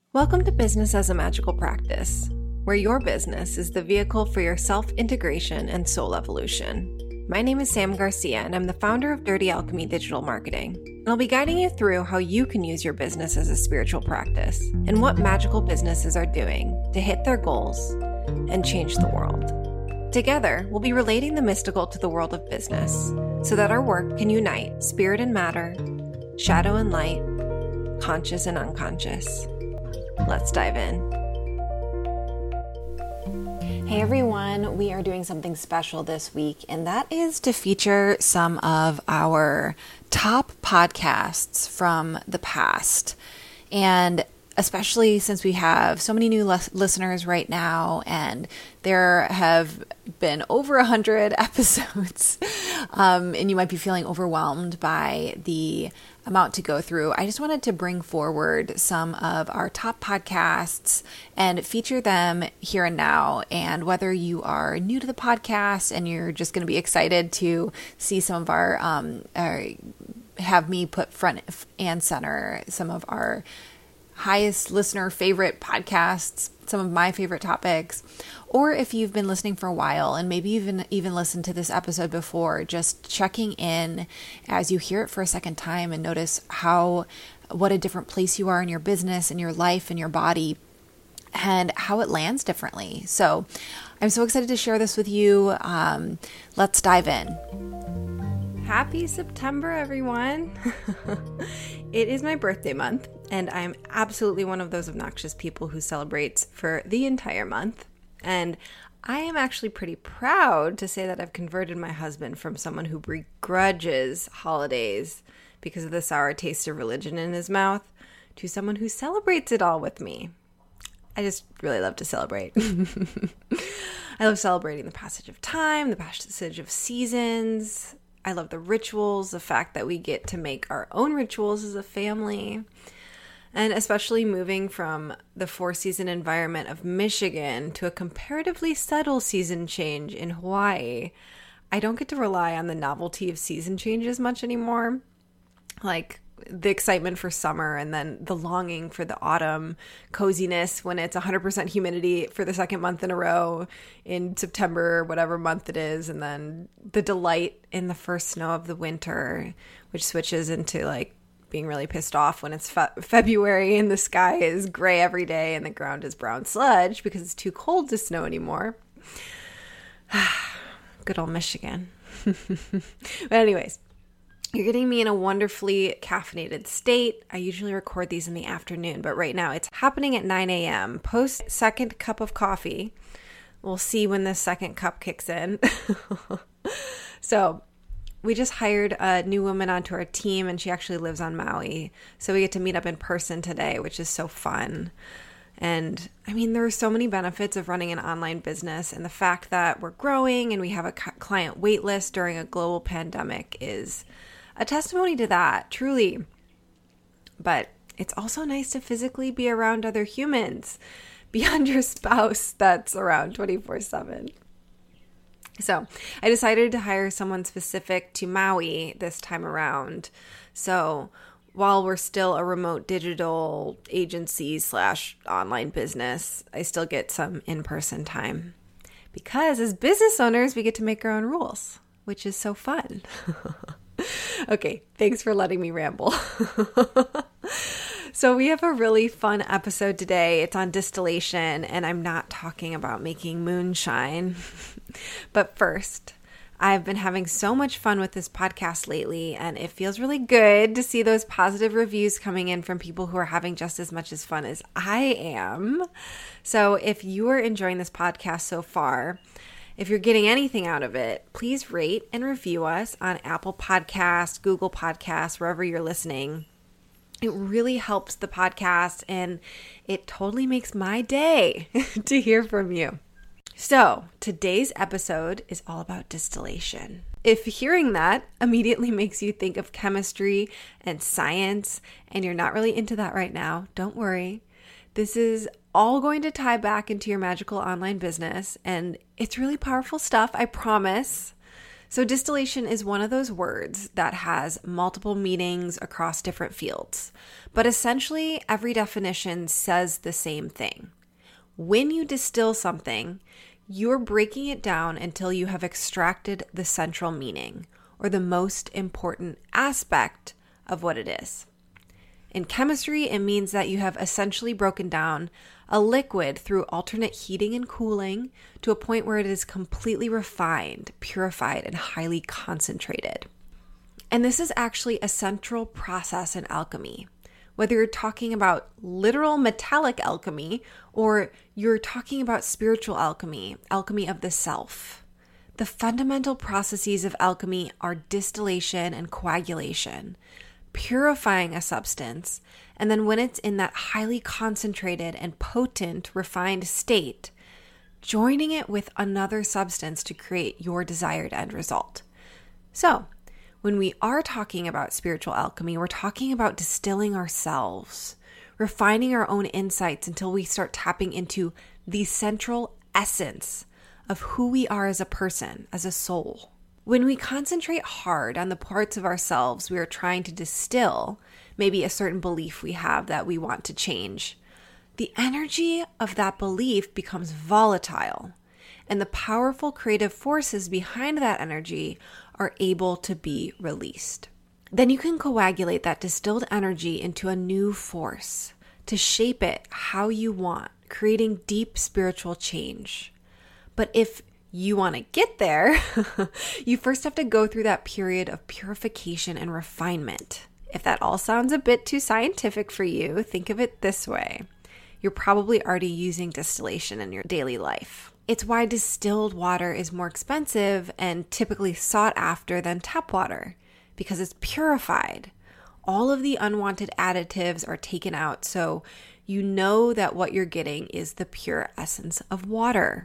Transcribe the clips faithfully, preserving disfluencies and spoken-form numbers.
Welcome to Business as a Magical Practice, where your business is the vehicle for your self-integration and soul evolution. My name is Sam Garcia, and I'm the founder of Dirty Alchemy Digital Marketing. And I'll be guiding you through how you can use your business as a spiritual practice and what magical businesses are doing to hit their goals and change the world. Together, we'll be relating the mystical to the world of business so that our work can unite spirit and matter, shadow and light, conscious and unconscious. Let's dive in. Hey everyone, we are doing something special this week, and that is to feature some of our top podcasts from the past. And especially since we have so many new les- listeners right now, and there have been over a hundred episodes, um, and you might be feeling overwhelmed by the amount to go through. I just wanted to bring forward some of our top podcasts and feature them here and now. And whether you are new to the podcast and you're just going to be excited to see some of our, um, uh, have me put front and center some of our highest listener favorite podcasts, some of my favorite topics, or if you've been listening for a while and maybe even even listened to this episode before, just checking in as you hear it for a second time and notice how what a different place you are in your business and your life and your body and how it lands differently. So I'm so excited to share this with you. Um, let's dive in. Happy September, everyone. It is my birthday month, and I'm absolutely one of those obnoxious people who celebrates for the entire month. And I am actually pretty proud to say that I've converted my husband from someone who begrudges holidays because of the sour taste of religion in his mouth to someone who celebrates it all with me. I just really love to celebrate. I love celebrating the passage of time, the passage of seasons. I love the rituals, the fact that we get to make our own rituals as a family. And especially moving from the four-season environment of Michigan to a comparatively subtle season change in Hawaii, I don't get to rely on the novelty of season changes much anymore. Like the excitement for summer and then the longing for the autumn coziness when it's one hundred percent humidity for the second month in a row in September, whatever month it is, and then the delight in the first snow of the winter, which switches into like being really pissed off when it's fe- February and the sky is gray every day and the ground is brown sludge because it's too cold to snow anymore. Good old Michigan. But anyways, you're getting me in a wonderfully caffeinated state. I usually record these in the afternoon, but right now it's happening at nine a.m. Post second cup of coffee. We'll see when the second cup kicks in. So we just hired a new woman onto our team, and she actually lives on Maui. So we get to meet up in person today, which is so fun. And I mean, there are so many benefits of running an online business, and the fact that we're growing and we have a client wait list during a global pandemic is a testimony to that, truly. But it's also nice to physically be around other humans beyond your spouse that's around twenty-four seven. So I decided to hire someone specific to Maui this time around. So while we're still a remote digital agency slash online business, I still get some in-person time. Because as business owners, we get to make our own rules, which is so fun. Okay, thanks for letting me ramble. So we have a really fun episode today. It's on distillation, and I'm not talking about making moonshine. But first, I've been having so much fun with this podcast lately, and it feels really good to see those positive reviews coming in from people who are having just as much as fun as I am. So if you are enjoying this podcast so far, if you're getting anything out of it, please rate and review us on Apple Podcasts, Google Podcasts, wherever you're listening. It really helps the podcast, and it totally makes my day to hear from you. So today's episode is all about distillation. If hearing that immediately makes you think of chemistry and science, and you're not really into that right now, don't worry. This is all going to tie back into your magical online business, and it's really powerful stuff, I promise. So distillation is one of those words that has multiple meanings across different fields, but essentially every definition says the same thing. When you distill something, you're breaking it down until you have extracted the central meaning or the most important aspect of what it is. In chemistry, it means that you have essentially broken down a liquid through alternate heating and cooling to a point where it is completely refined, purified, and highly concentrated. And this is actually a central process in alchemy. Whether you're talking about literal metallic alchemy or you're talking about spiritual alchemy, alchemy of the self, the fundamental processes of alchemy are distillation and coagulation, purifying a substance, and then when it's in that highly concentrated and potent, refined state, joining it with another substance to create your desired end result. So, when we are talking about spiritual alchemy, we're talking about distilling ourselves, refining our own insights until we start tapping into the central essence of who we are as a person, as a soul. When we concentrate hard on the parts of ourselves we are trying to distill, maybe a certain belief we have that we want to change, the energy of that belief becomes volatile, and the powerful creative forces behind that energy are able to be released. Then you can coagulate that distilled energy into a new force to shape it how you want, creating deep spiritual change. But if you want to get there, you first have to go through that period of purification and refinement. If that all sounds a bit too scientific for you, think of it this way. You're probably already using distillation in your daily life. It's why distilled water is more expensive and typically sought after than tap water, because it's purified. All of the unwanted additives are taken out, so you know that what you're getting is the pure essence of water.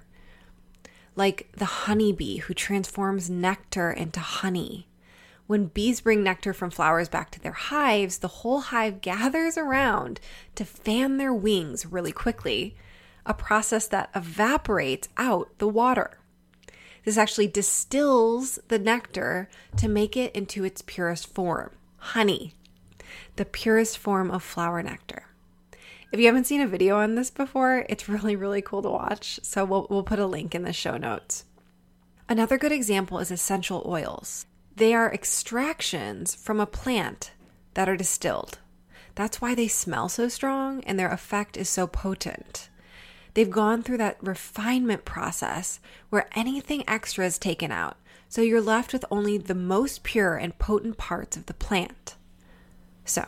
Like the honeybee who transforms nectar into honey. When bees bring nectar from flowers back to their hives, the whole hive gathers around to fan their wings really quickly, a process that evaporates out the water. This actually distills the nectar to make it into its purest form, honey, the purest form of flower nectar. If you haven't seen a video on this before, it's really, really cool to watch. So we'll, we'll put a link in the show notes. Another good example is essential oils. They are extractions from a plant that are distilled. That's why they smell so strong and their effect is so potent. They've gone through that refinement process where anything extra is taken out. So you're left with only the most pure and potent parts of the plant. So,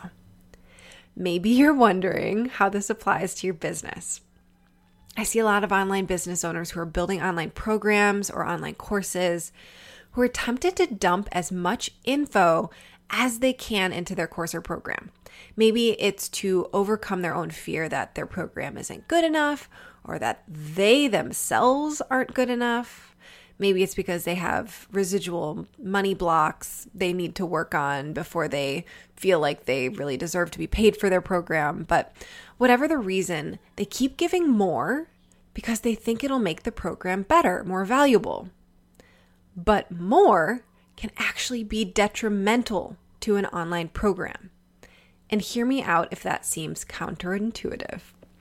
maybe you're wondering how this applies to your business. I see a lot of online business owners who are building online programs or online courses who are tempted to dump as much info as they can into their course or program. Maybe it's to overcome their own fear that their program isn't good enough or that they themselves aren't good enough. Maybe it's because they have residual money blocks they need to work on before they feel like they really deserve to be paid for their program. But whatever the reason, they keep giving more because they think it'll make the program better, more valuable. But more can actually be detrimental to an online program. And hear me out if that seems counterintuitive.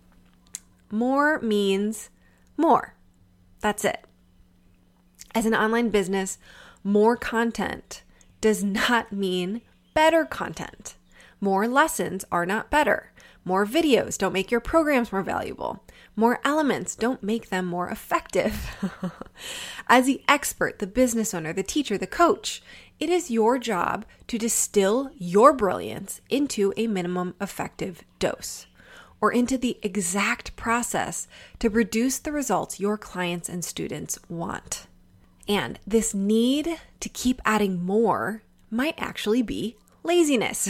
More means more. That's it. As an online business, more content does not mean better content. More lessons are not better. More videos don't make your programs more valuable. More elements don't make them more effective. As the expert, the business owner, the teacher, the coach, it is your job to distill your brilliance into a minimum effective dose, or into the exact process to produce the results your clients and students want. And this need to keep adding more might actually be laziness.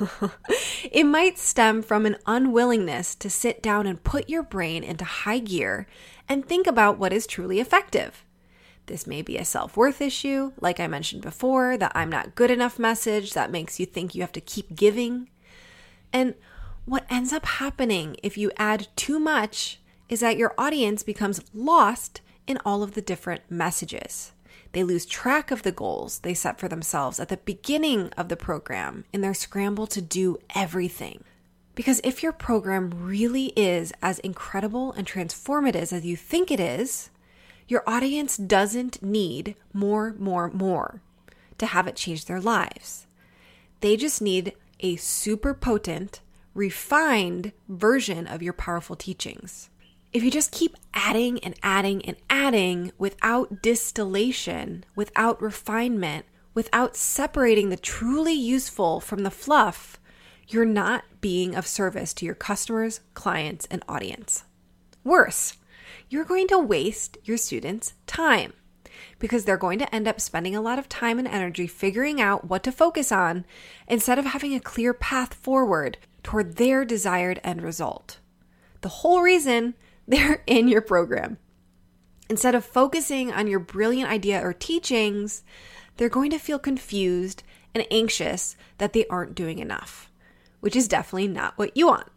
It might stem from an unwillingness to sit down and put your brain into high gear and think about what is truly effective. This may be a self-worth issue, like I mentioned before, that I'm not good enough message that makes you think you have to keep giving. And what ends up happening if you add too much is that your audience becomes lost in all of the different messages. They lose track of the goals they set for themselves at the beginning of the program in their scramble to do everything. Because if your program really is as incredible and transformative as you think it is, your audience doesn't need more, more, more to have it change their lives. They just need a super potent, refined version of your powerful teachings. If you just keep adding and adding and adding without distillation, without refinement, without separating the truly useful from the fluff, you're not being of service to your customers, clients, and audience. Worse, you're going to waste your students' time because they're going to end up spending a lot of time and energy figuring out what to focus on instead of having a clear path forward toward their desired end result. The whole reason they're in your program. Instead of focusing on your brilliant idea or teachings, they're going to feel confused and anxious that they aren't doing enough, which is definitely not what you want.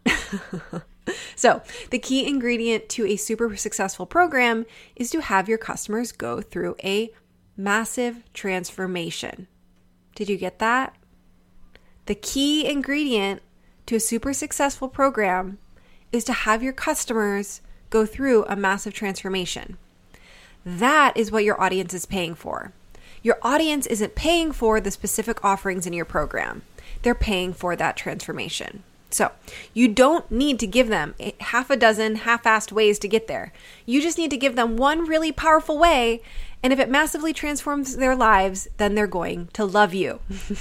So the key ingredient to a super successful program is to have your customers go through a massive transformation. Did you get that? The key ingredient to a super successful program is to have your customers go through a massive transformation. That is what your audience is paying for. Your audience isn't paying for the specific offerings in your program. They're paying for that transformation. So you don't need to give them half a dozen half-assed ways to get there. You just need to give them one really powerful way, and if it massively transforms their lives, then they're going to love you.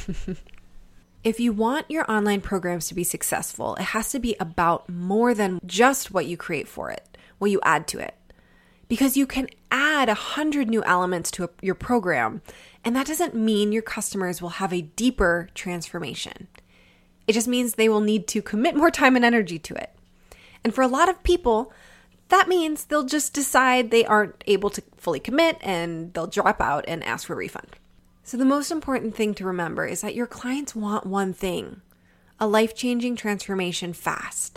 If you want your online programs to be successful, it has to be about more than just what you create for it, what you add to it. Because you can add a hundred new elements to a, your program, and that doesn't mean your customers will have a deeper transformation. It just means they will need to commit more time and energy to it. And for a lot of people, that means they'll just decide they aren't able to fully commit and they'll drop out and ask for a refund. So the most important thing to remember is that your clients want one thing, a life-changing transformation fast.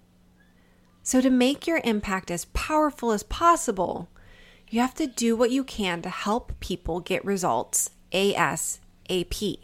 So to make your impact as powerful as possible, you have to do what you can to help people get results ASAP.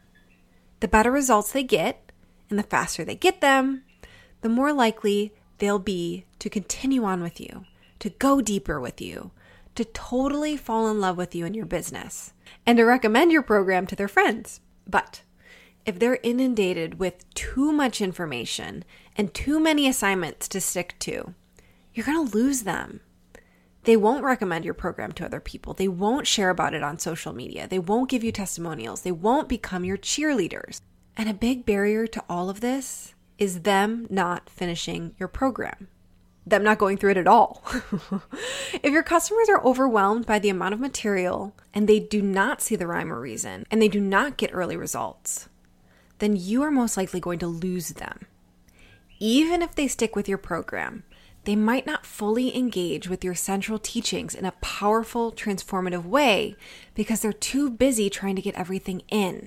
The better results they get, and the faster they get them, the more likely they'll be to continue on with you, to go deeper with you, to totally fall in love with you and your business, and to recommend your program to their friends. But if they're inundated with too much information and too many assignments to stick to, you're going to lose them. They won't recommend your program to other people. They won't share about it on social media. They won't give you testimonials. They won't become your cheerleaders. And a big barrier to all of this is them not finishing your program. Them not going through it at all. If your customers are overwhelmed by the amount of material and they do not see the rhyme or reason and they do not get early results, then you are most likely going to lose them. Even if they stick with your program, they might not fully engage with your central teachings in a powerful, transformative way because they're too busy trying to get everything in.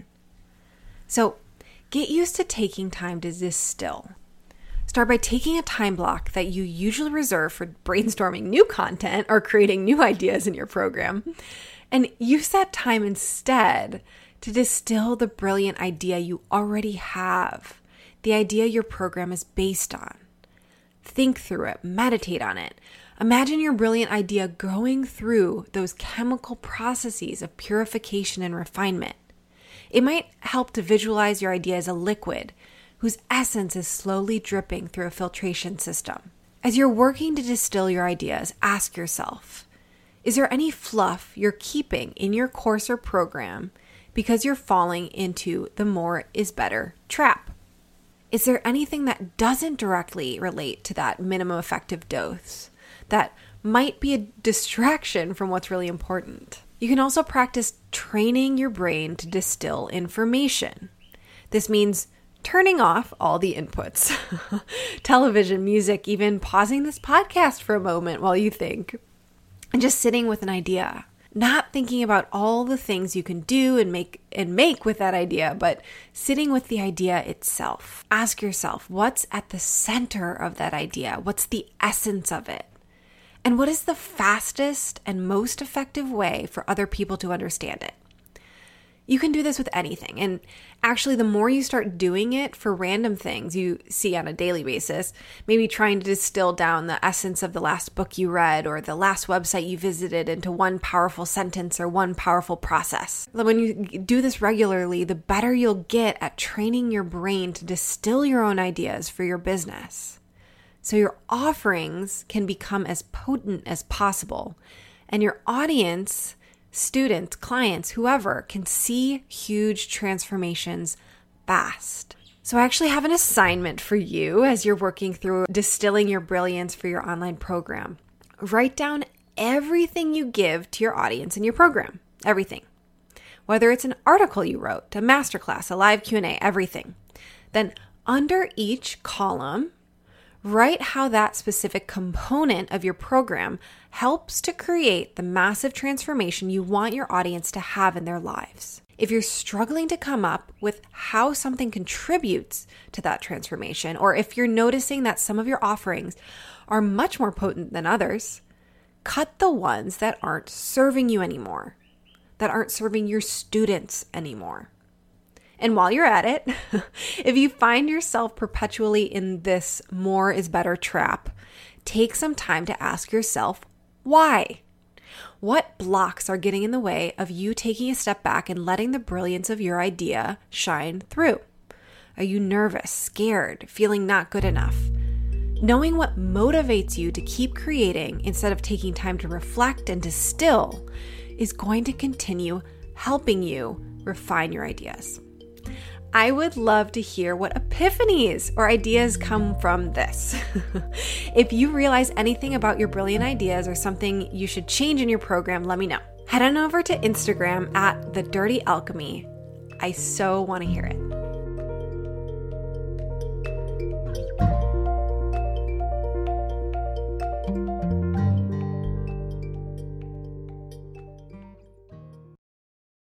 So get used to taking time to distill. Start by taking a time block that you usually reserve for brainstorming new content or creating new ideas in your program, and use that time instead to distill the brilliant idea you already have, the idea your program is based on. Think through it, meditate on it. Imagine your brilliant idea going through those chemical processes of purification and refinement. It might help to visualize your idea as a liquid whose essence is slowly dripping through a filtration system. As you're working to distill your ideas, ask yourself, is there any fluff you're keeping in your course or program because you're falling into the more is better trap? Is there anything that doesn't directly relate to that minimum effective dose that might be a distraction from what's really important? You can also practice training your brain to distill information. This means turning off all the inputs, television, music, even pausing this podcast for a moment while you think, and just sitting with an idea. Not thinking about all the things you can do and make and make with that idea, but sitting with the idea itself. Ask yourself, what's at the center of that idea? What's the essence of it? And what is the fastest and most effective way for other people to understand it? You can do this with anything. And actually, the more you start doing it for random things you see on a daily basis, maybe trying to distill down the essence of the last book you read or the last website you visited into one powerful sentence or one powerful process. When you do this regularly, the better you'll get at training your brain to distill your own ideas for your business. So your offerings can become as potent as possible, and your audience, students, clients, whoever, can see huge transformations fast. So I actually have an assignment for you as you're working through distilling your brilliance for your online program. Write down everything you give to your audience in your program, everything. Whether it's an article you wrote, a masterclass, a live Q and A, everything. Then under each column, write how that specific component of your program helps to create the massive transformation you want your audience to have in their lives. If you're struggling to come up with how something contributes to that transformation, or if you're noticing that some of your offerings are much more potent than others, cut the ones that aren't serving you anymore, that aren't serving your students anymore. And while you're at it, if you find yourself perpetually in this more is better trap, take some time to ask yourself, why? What blocks are getting in the way of you taking a step back and letting the brilliance of your idea shine through? Are you nervous, scared, feeling not good enough? Knowing what motivates you to keep creating instead of taking time to reflect and distill is going to continue helping you refine your ideas. I would love to hear what epiphanies or ideas come from this. If you realize anything about your brilliant ideas or something you should change in your program, let me know. Head on over to Instagram at The Dirty Alchemy. I so want to hear it.